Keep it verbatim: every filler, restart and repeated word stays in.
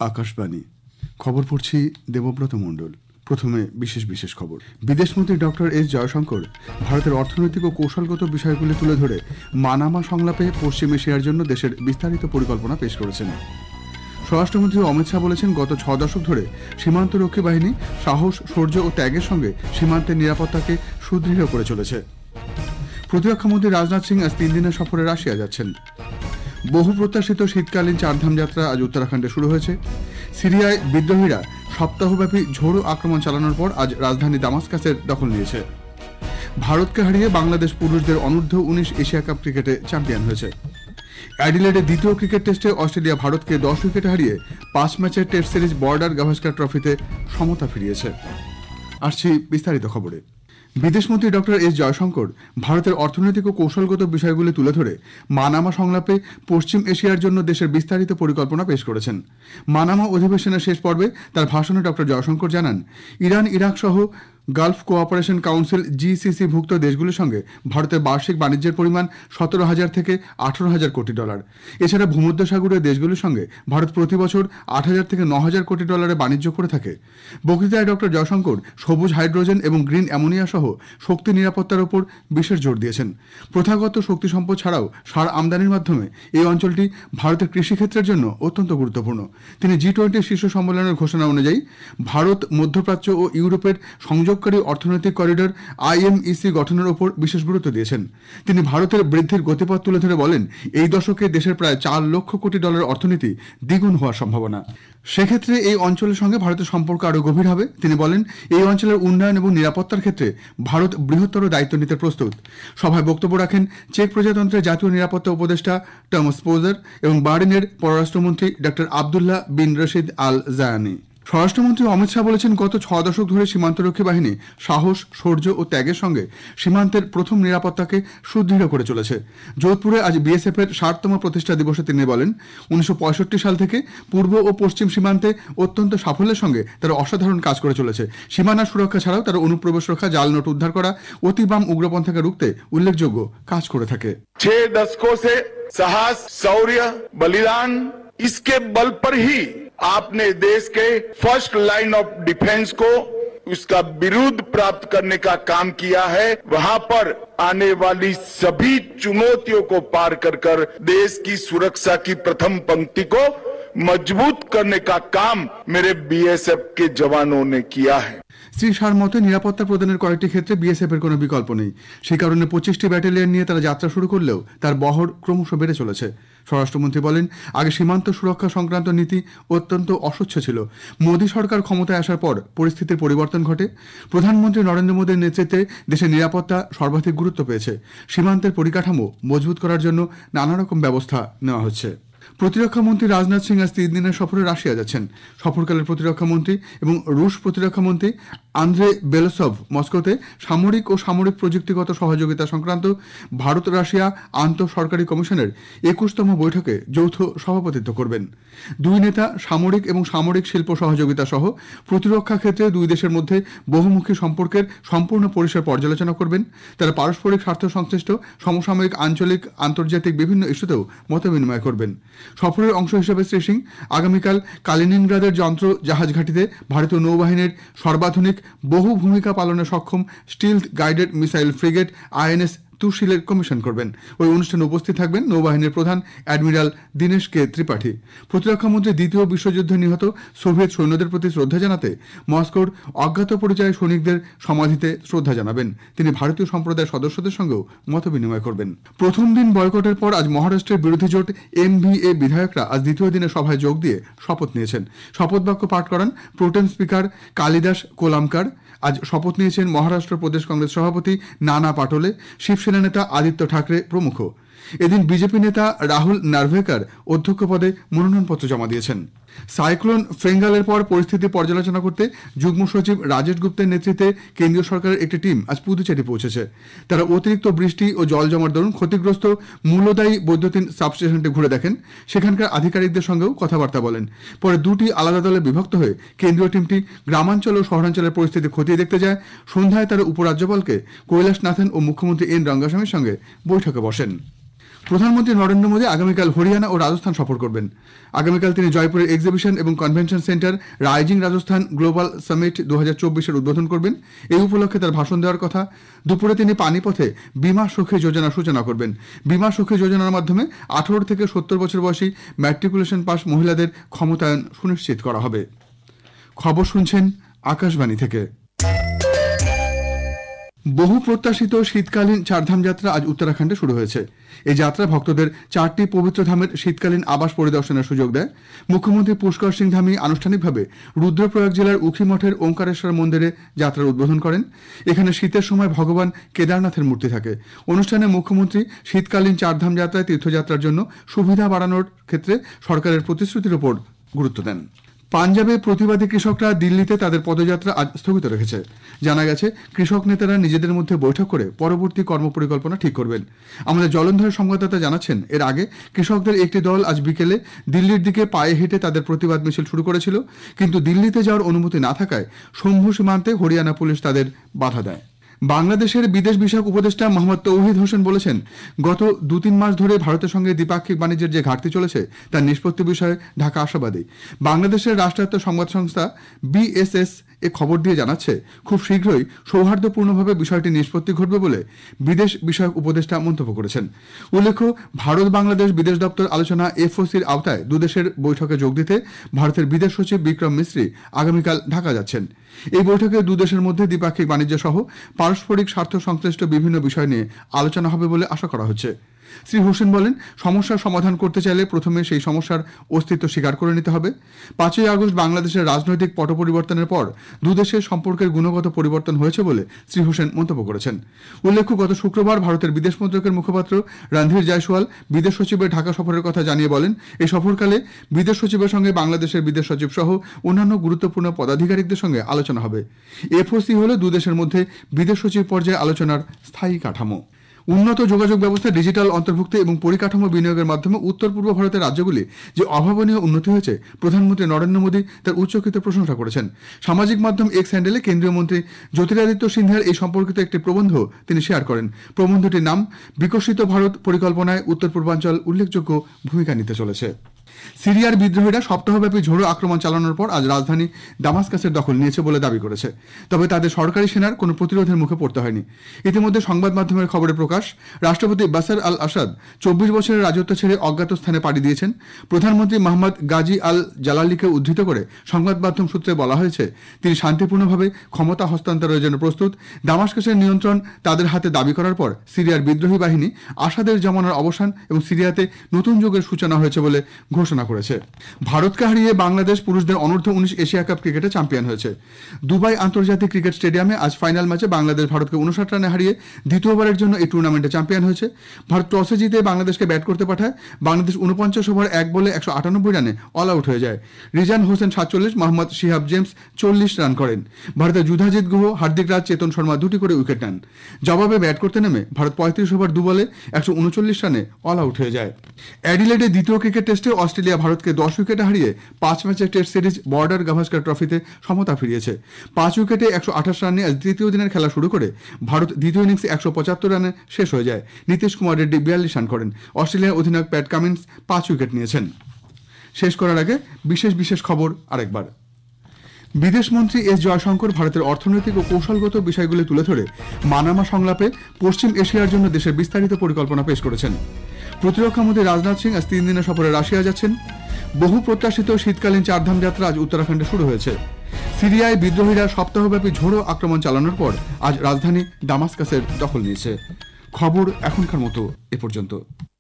আকাশবাণী খবর পড়ছি দেবব্রত মণ্ডল। প্রথমে বিশেষ বিশেষ খবর। বিদেশমন্ত্রী ডক্টর এস জয়শঙ্কর ভারতের অর্থনৈতিক ও কৌশলগত বিষয়গুলি তুলে ধরে মানামা সংলাপে পশ্চিম এশিয়ার জন্য দেশের বিস্তারিত পরিকল্পনা পেশ করেছেন। স্বরাষ্ট্রমন্ত্রী অমিত শাহ বলেছেন, গত ছ দশক ধরে সীমান্তরক্ষী বাহিনী সাহস, শৌর্য ও ত্যাগের সঙ্গে সীমান্তের নিরাপত্তাকে সুদৃঢ় করে চলেছে। প্রতিরক্ষামন্ত্রী রাজনাথ সিং আজ তিন দিনের সফরে রাশিয়া যাচ্ছেন। বহু প্রত্যাশিত শীতকালীন চারধাম যাত্রা আজ উত্তরাখণ্ডে শুরু হয়েছে। সিরিয়ায় বিদ্রোহীরা সপ্তাহব্যাপী ঝোড়ো আক্রমণ চালানোর পর আজ রাজধানী দামাস্কাসের দখল নিয়েছে। ভারতকে হারিয়ে বাংলাদেশ পুরুষদের অনূর্ধ্ব উনিশ এশিয়া কাপ ক্রিকেটে চ্যাম্পিয়ন হয়েছে। অ্যাডিলেডে দ্বিতীয় ক্রিকেট টেস্টে অস্ট্রেলিয়া ভারতকে দশ উইকেটে হারিয়ে পাঁচ ম্যাচের টেস্ট সিরিজ বর্ডার গাভাস্কার ট্রফিতে সমতা ফিরিয়েছে। আসছি বিস্তারিত খবরে। বিদেশমন্ত্রী ডক্টর এস জয়শঙ্কর ভারতের অর্থনৈতিক ও কৌশলগত বিষয়গুলি তুলে ধরে মানামা সংলাপে পশ্চিম এশিয়ার জন্য দেশের বিস্তারিত পরিকল্পনা পেশ করেছেন। মানামা অধিবেশনের শেষ পর্বে তার ভাষণে ডক্টর জয়শঙ্কর জানান, ইরান, ইরাক সহ গালফ কোঅপারেশন কাউন্সিল জিসিসি ভুক্ত দেশগুলির সঙ্গে ভারতের বার্ষিক বাণিজ্যের পরিমাণ সতেরো হাজার থেকে আঠারো হাজার কোটি ডলার। এছাড়া ভূমধ্যসাগরীয় দেশগুলির সঙ্গে ভারত প্রতি বছর আট হাজার থেকে ন হাজার কোটি ডলারে বাণিজ্য করে থাকে। বক্তৃতায় ডক্টর জয়শঙ্কর সবুজ হাইড্রোজেন এবং গ্রিন অ্যামোনিয়া সহ শক্তি নিরাপত্তার উপর বিশেষ জোর দিয়েছেন। প্রথাগত শক্তি সম্পদ ছাড়াও সার আমদানির মাধ্যমে এই অঞ্চলটি ভারতের কৃষিক্ষেত্রের জন্য অত্যন্ত গুরুত্বপূর্ণ। তিনি জি টোয়েন্টি শীর্ষ সম্মেলনের ঘোষণা অনুযায়ী ভারত, মধ্যপ্রাচ্য ও ইউরোপের সংযোগকারী অর্থনৈতিক করিডোর আইএমইসি গঠনের উপর বিশেষ গুরুত্ব দিয়েছেন। তিনি ভারতের বৃদ্ধির গতিপথ তুলে ধরে বলেন, এই দশকে দেশের প্রায় চার লক্ষ কোটি ডলার অর্থনীতি দ্বিগুণ হওয়ার সম্ভাবনা। সেক্ষেত্রে এই অঞ্চলের সঙ্গে ভারতের সম্পর্ক আরও গভীর হবে। তিনি বলেন, এই অঞ্চলের উন্নয়ন এবং নিরাপত্তার ক্ষেত্রে ভারত বৃহত্তর দায়িত্ব নিতে প্রস্তুত। সভায় বক্তব্য রাখেন চেক প্রজাতন্ত্রের জাতীয় নিরাপত্তা উপদেষ্টা টমাস পোজার এবং বাহরিনের পররাষ্ট্রমন্ত্রী doctor Abdullah bin Rashid Al Zayani. স্বরাষ্ট্রমন্ত্রী অমিত শাহ বলেছেন, গত ছ দশক ধরে সীমান্তরক্ষী বাহিনী সাহস, শৌর্য ও ত্যাগের সঙ্গে সীমান্তের প্রথম নিরাপত্তাকে সুদৃঢ় করে চলেছে। যোধপুরে আজ বিএসএফ এর ষাটতম প্রতিষ্ঠা দিবসে তিনি বলেন, উনিশশো পঁয়ষট্টি সাল থেকে পূর্ব ও পশ্চিম সীমান্তে অত্যন্ত সাফল্যের সঙ্গে তারা অসাধারণ কাজ করে চলেছে। সীমানা সুরক্ষা ছাড়াও তারা অনুপ্রবেশ রক্ষা, জাল নোট উদ্ধার করা, অতি বাম উগ্রপন্থাকে রুখতে উল্লেখযোগ্য কাজ করে থাকে। छह दशकों से साहस, शौर्य, बलिदान, इसके बल पर ही आपने देश के फर्स्ट लाइन ऑफ डिफेंस को उसका विरुद्ध प्राप्त करने का काम किया है। वहां पर आने वाली सभी चुनौतियों को पार कर कर देश की सुरक्षा की प्रथम पंक्ति को मजबूत करने का काम मेरे बीएसएफ के जवानों ने किया है। শ্রী শাহর মতে নিরাপত্তা প্রদানের কয়েকটি ক্ষেত্রে বিএসএফ এর কোনো বিকল্প নেই। সেই কারণে পঁচিশটি ব্যাটালিয়ন নিয়ে তারা যাত্রা শুরু করলেও তার বহর ক্রমশ বেড়ে চলেছে। স্বরাষ্ট্রমন্ত্রী বলেন, আগে সীমান্ত সুরক্ষা সংক্রান্ত নীতি অত্যন্ত অস্বচ্ছ ছিল। মোদী সরকার ক্ষমতায় আসার পর পরিস্থিতির পরিবর্তন ঘটে। প্রধানমন্ত্রী নরেন্দ্র মোদীর নেতৃত্বে দেশের নিরাপত্তা সর্বাধিক গুরুত্ব পেয়েছে। সীমান্তের পরিকাঠামো মজবুত করার জন্য নানা রকম ব্যবস্থা নেওয়া হচ্ছে। প্রতিরক্ষামন্ত্রী রাজনাথ সিং আজ তিন দিনের সফরে রাশিয়া যাচ্ছেন। সফরকালে প্রতিরক্ষামন্ত্রী এবং রুশ প্রতিরক্ষামন্ত্রী আন্দ্রে বেলসভ মস্কোতে সামরিক ও সামরিক প্রযুক্তিগত সহযোগিতা সংক্রান্ত ভারত রাশিয়া আন্তঃ সরকারি কমিশনের একুশতম বৈঠকে যৌথ সভাপতিত্ব করবেন। দুই নেতা সামরিক এবং সামরিক শিল্প সহযোগিতা সহ প্রতিরক্ষা ক্ষেত্রে দুই দেশের মধ্যে বহুমুখী সম্পর্কের সম্পূর্ণ পরিসর পর্যালোচনা করবেন। তারা পারস্পরিক স্বার্থ সংশ্লিষ্ট সমসাময়িক, আঞ্চলিক, আন্তর্জাতিক বিভিন্ন ইস্যুতেও মত বিনিময় করবেন। সফরের অংশ হিসেবে শ্রী সিং আগামীকাল কালিনিনগ্রাদের যন্ত্র জাহাজ ঘাঁটিতে ভারতীয় নৌবাহিনীর সর্বাধুনিক বহু ভূমিকা পালনে সক্ষম stealth guided missile frigate INS তুশিলের কমিশন করবেন। ওই অনুষ্ঠানে উপস্থিত থাকবেন নৌবাহিনীর প্রধান অ্যাডমিরাল দীনেশ কে ত্রিপাঠী। প্রতিরক্ষামন্ত্রী দ্বিতীয় বিশ্বযুদ্ধে নিহত সোভিয়েত সৈন্যদের প্রতি শ্রদ্ধা জানাতে মস্কোর অজ্ঞাত পরিচয় সৈনিকদের সমাধিতে শ্রদ্ধা জানাবেন। তিনি ভারতীয় সম্প্রদায়ের সদস্যদের সঙ্গেও মত বিনিময় করবেন। প্রথম দিন বয়কটের পর আজ মহারাষ্ট্রের বিরোধী জোট এমভিএ বিধায়করা আজ দ্বিতীয় দিনে সভায় যোগ দিয়ে শপথ নিয়েছেন। শপথ বাক্য পাঠ করান প্রোটেম স্পিকার কালিদাস কোলামকার। আজ শপথ নিয়েছেন মহারাষ্ট্র প্রদেশ কংগ্রেস সভাপতি নানা পাটোলে, শিবসেনা নেতা আদিত্য ঠাকরে প্রমুখ। এদিন বিজেপি নেতা রাহুল নার্ভেকার অধ্যক্ষ পদে মনোনয়নপত্র জমা দিয়েছেন। সাইক্লোন ফেঙ্গালের পর পরিস্থিতি পর্যালোচনা করতে যুগ্ম সচিব রাজেশ গুপ্তের নেতৃত্বে কেন্দ্রীয় সরকারের একটি টিম আজ পুদুচেরি পৌঁছেছে। তারা অতিরিক্ত বৃষ্টি ও জল জমার দরুন ক্ষতিগ্রস্ত মূলদায়ী বৈদ্যুতিন সাবস্টেশনটি ঘুরে দেখেন। সেখানকার আধিকারিকদের সঙ্গেও কথাবার্তা বলেন। পরে দুটি আলাদা দলে বিভক্ত হয়ে কেন্দ্রীয় টিমটি গ্রামাঞ্চল ও শহরাঞ্চলের পরিস্থিতি খতিয়ে দেখতে যায়। সন্ধ্যায় তারা উপরাজ্যপালকে কৈলাসনাথন ও মুখ্যমন্ত্রী এন রঙ্গাস্বামীর সঙ্গে বৈঠকে বসেন। প্রধানমন্ত্রী নরেন্দ্র মোদী আগামীকাল হরিয়ানা ও রাজস্থান সফর করবেন। আগামীকাল তিনি জয়পুরের এক্সিবিশন এবং convention centre Rising Rajasthan Global Summit দু হাজার চব্বিশের উদ্বোধন করবেন। এই উপলক্ষে তার ভাষণ দেওয়ার কথা। দুপুরে তিনি পানিপথে বিমা সখী যোজনার সূচনা করবেন। বিমা সখী যোজনার মাধ্যমে আঠারো থেকে সত্তর বছর বয়সী ম্যাট্রিকুলেশন পাস মহিলাদের ক্ষমতায়ন সুনিশ্চিত করা হবে। খবর শুনছেন আকাশবাণী থেকে। বহু প্রত্যাশিত শীতকালীন চারধাম যাত্রা আজ উত্তরাখণ্ডে শুরু হয়েছে। এই যাত্রা ভক্তদের চারটি পবিত্র ধামের শীতকালীন আবাস পরিদর্শনের সুযোগ দেয়। মুখ্যমন্ত্রী পুষ্কর সিং ধামি আনুষ্ঠানিকভাবে রুদ্রপ্রয়াগ জেলার উখি মঠের ওঙ্কারেশ্বর মন্দিরে যাত্রার উদ্বোধন করেন। এখানে শীতের সময় ভগবান কেদারনাথের মূর্তি থাকে। অনুষ্ঠানে মুখ্যমন্ত্রী শীতকালীন চারধাম যাত্রায় তীর্থযাত্রার জন্য সুবিধা বাড়ানোর ক্ষেত্রে সরকারের প্রতিশ্রুতির উপর গুরুত্ব দেন। পাঞ্জাবে প্রতিবাদী কৃষকরা দিল্লিতে তাদের পদযাত্রা আজ স্থগিত রেখেছে। জানা গেছে, কৃষক নেতারা নিজেদের মধ্যে বৈঠক করে পরবর্তী কর্মপরিকল্পনা ঠিক করবেন। আমাদের জলন্ধরের সংবাদদাতা জানাচ্ছেন, এর আগে কৃষকদের একটি দল আজ বিকেলে দিল্লির দিকে পায়ে হেঁটে তাদের প্রতিবাদ মিছিল শুরু করেছিল, কিন্তু দিল্লিতে যাওয়ার অনুমতি না থাকায় শম্ভু সীমান্তে হরিয়ানা পুলিশ তাদের বাধা দেয়। বাংলাদেশের বিদেশ বিষয়ক উপদেষ্টা মোহাম্মদ তৌহিদ হোসেন বলেছেন, গত দু তিন মাস ধরে ভারতের সঙ্গে দ্বিপাক্ষিক বাণিজ্যের যে ঘাটতি চলেছে তার নিষ্পত্তি বিষয়ে ঢাকা আশাবাদী। বাংলাদেশের রাষ্ট্রায়ত্ত সংবাদ সংস্থা বিএসএস এ খবর দিয়ে জানাচ্ছে, খুব শীঘ্রই সৌহার্দ্যপূর্ণভাবে বিষয়টি নিষ্পত্তি ঘটবে বলে বিদেশ বিষয়ক উপদেষ্টা মন্তব্য করেছেন। উল্লেখ্য, ভারত বাংলাদেশ বিদেশ দপ্তর আলোচনা এফওসির আওতায় দুদেশের বৈঠকে যোগ দিতে ভারতের বিদেশ সচিব বিক্রম মিস্ত্রি আগামীকাল ঢাকা যাচ্ছেন। এই বৈঠকে দুদেশের মধ্যে দ্বিপাক্ষিক বাণিজ্য সহ পারস্পরিক স্বার্থ সংশ্লিষ্ট বিভিন্ন বিষয় নিয়ে আলোচনা হবে বলে আশা করা হচ্ছে। শ্রী হোসেন বলেন, সমস্যার সমাধান করতে চাইলে প্রথমে সেই সমস্যার অস্তিত্ব স্বীকার করে নিতে হবে। পাঁচই আগস্ট বাংলাদেশের রাজনৈতিক পট পরিবর্তনের পর দুদেশের সম্পর্কের গুণগত পরিবর্তন হয়েছে বলে শ্রী হোসেন মন্তব্য করেছেন। উল্লেখ্য, গত শুক্রবার ভারতের বিদেশ মন্ত্রকের মুখপাত্র রণধীর জয়সওয়াল বিদেশ সচিবের ঢাকা সফরের কথা জানিয়ে বলেন, এই সফরকালে বিদেশ সচিবের সঙ্গে বাংলাদেশের বিদেশ সচিব সহ অন্যান্য গুরুত্বপূর্ণ পদাধিকারিকদের সঙ্গে আলোচনা হবে। এফওসি হল দুদেশের মধ্যে বিদেশ সচিব পর্যায়ে আলোচনার স্থায়ী কাঠামো। উন্নত যোগাযোগ ব্যবস্থা, ডিজিটাল অন্তর্ভুক্তি এবং পরিকাঠামো বিনিয়োগের মাধ্যমে উত্তর পূর্ব ভারতের রাজ্যগুলি যে অভাবনীয় উন্নতি হয়েছে, প্রধানমন্ত্রী নরেন্দ্র মোদী তার উচ্চকিত প্রশংসা করেছেন। সামাজিক মাধ্যম এক্স হ্যান্ডেলে কেন্দ্রীয় মন্ত্রী জ্যোতিরাদিত্য সিন্ধিয়ার এই সম্পর্কিত একটি প্রবন্ধ তিনি শেয়ার করেন। প্রবন্ধটির নাম বিকশিত ভারত পরিকল্পনায় উত্তর পূর্বাঞ্চল উল্লেখযোগ্য ভূমিকা নিতে চলেছে। সিরিয়ার বিদ্রোহীরা সপ্তাহব্যাপী ঝোড়ো আক্রমণ চালানোর পর আজ রাজধানী দামাস্কাসের দখল নিয়েছে বলে দাবি করেছে। তবে তাদের সরকারি সেনার কোনো প্রতিরোধের মুখে পড়তে হয়নি। ইতিমধ্যে সংবাদ মাধ্যমের খবরে প্রকাশ, রাষ্ট্রপতি বাশার আল আসাদ চব্বিশ বছরের রাজত্ব ছেড়ে অজ্ঞাত স্থানে পাড়ি দিয়েছেন। প্রধানমন্ত্রী মোহাম্মদ গাজী আল জালালিকে উদ্ধৃত করে সংবাদ মাধ্যম সূত্রে বলা হয়েছে, তিনি শান্তিপূর্ণভাবে ক্ষমতা হস্তান্তরের জন্য প্রস্তুত। দামাস্কাসের নিয়ন্ত্রণ তাদের হাতে দাবি করার পর সিরিয়ার বিদ্রোহী বাহিনী আসাদের জমানার অবসান এবং সিরিয়াতে নতুন যুগের সূচনা হয়েছে বলে ঘোষণা করেছে। ভারতকে হারিয়ে বাংলাদেশ পুরুষদের অনূর্ধ্ব উনিশ এশিয়া কাপ ক্রিকেটে চ্যাম্পিয়ন হয়েছে। দুবাই আন্তর্জাতিক ক্রিকেট স্টেডিয়ামে আজ ফাইনাল ম্যাচে বাংলাদেশ ভারতকে উনষাট রানে হারিয়ে দ্বিতীয়বারের জন্য এই টুর্নামেন্টে চ্যাম্পিয়ন হয়েছে। ভারত টসে জিতে বাংলাদেশকে ব্যাট করতে পাঠায়। বাংলাদেশ উনপঞ্চাশ ওভার এক বলে একশো আটানব্বই রানে অল আউট হয়ে যায়। রিজান হোসেন সাতচল্লিশ, মোহাম্মদ শিহাব জেমস চল্লিশ রান করেন। ভারতের যুধাজিৎ গুহ, হার্দিক রাজ, চেতন শর্মা দুটি করে উইকেট নেন। জবাবে ব্যাট করতে নেমে ভারত পঁয়ত্রিশ ওভার দু বলে একশো উনচল্লিশ রানে অল আউট হয়ে যায়। অ্যাডিলেডে দ্বিতীয় ক্রিকেট টেস্টে অস্ট্রেলিয়া ভারতকে দশ উইকেটে হারিয়ে পাঁচ ম্যাচের টেস্ট সিরিজ বর্ডার গাভাস্কার ট্রফিতে সমতা ফিরিয়েছে। পাঁচ উইকেটে একশো আঠাশ রান নিয়ে আজ তৃতীয় দিনের খেলা শুরু করে ভারত দ্বিতীয় ইনিংসে একশো পঁচাত্তর রানে শেষ হয়ে যায়। নীতিশ কুমার রেড্ডি বিয়াল্লিশ রান করেন। অস্ট্রেলিয়ার অধিনায়ক প্যাট কামিন্স পাঁচ উইকেট নিয়েছেন। শেষ করার আগে বিশেষ বিশেষ খবর আরেকবার। বিদেশমন্ত্রী এস জয়শঙ্কর ভারতের অর্থনৈতিক ও কৌশলগত বিষয়গুলি তুলে ধরে মানামা সংলাপে পশ্চিম এশিয়ার জন্য দেশের বিস্তারিত পরিকল্পনা পেশ করেছেন। প্রতিরক্ষা মন্ত্রী রাজনাথ সিং আজ তিন দিনের সফরে রাশিয়া যাচ্ছেন। বহু প্রত্যাশিত শীতকালীন চারধাম যাত্রা আজ উত্তরাখণ্ডে শুরু হয়েছে। সিরিয়ায় বিদ্রোহীরা সপ্তাহব্যাপী ঝোড়ো আক্রমণ চালানোর পর আজ রাজধানী দামাস্কাসের দখল নিয়েছে। খবর এখনকার মতো এ পর্যন্ত।